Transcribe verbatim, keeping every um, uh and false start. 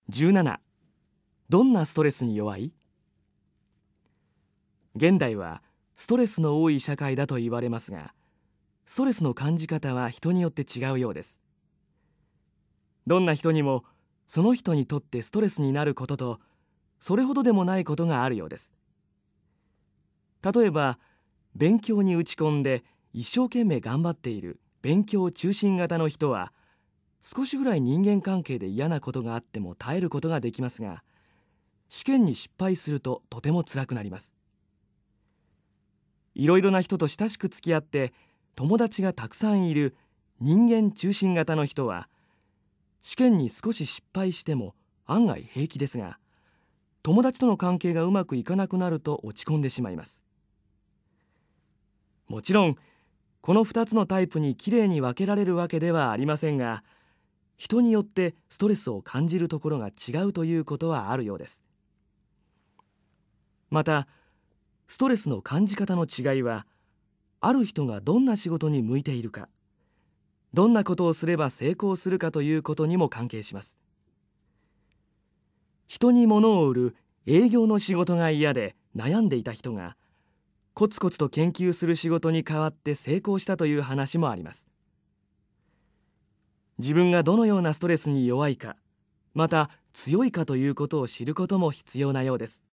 じゅうなな、どんなストレスに弱い？現代はストレスの多い社会だと言われますが、ストレスの感じ方は人によって違うようです。どんな人にもその人にとってストレスになることと、それほどでもないことがあるようです。例えば、勉強に打ち込んで一生懸命頑張っている勉強中心型の人は、少しぐらい人間関係で嫌なことがあっても耐えることができますが、試験に失敗するととても辛くなります。いろいろな人と親しく付き合って友達がたくさんいる人間中心型の人は、試験に少し失敗しても案外平気ですが、友達との関係がうまくいかなくなると落ち込んでしまいます。もちろんこのふたつのタイプにきれいに分けられるわけではありませんが、人によってストレスを感じるところが違うということはあるようです。また、ストレスの感じ方の違いは、ある人がどんな仕事に向いているか、どんなことをすれば成功するかということにも関係します。人に物を売る営業の仕事が嫌で悩んでいた人が、コツコツと研究する仕事に変わって成功したという話もあります。自分がどのようなストレスに弱いか、また強いかということを知ることも必要なようです。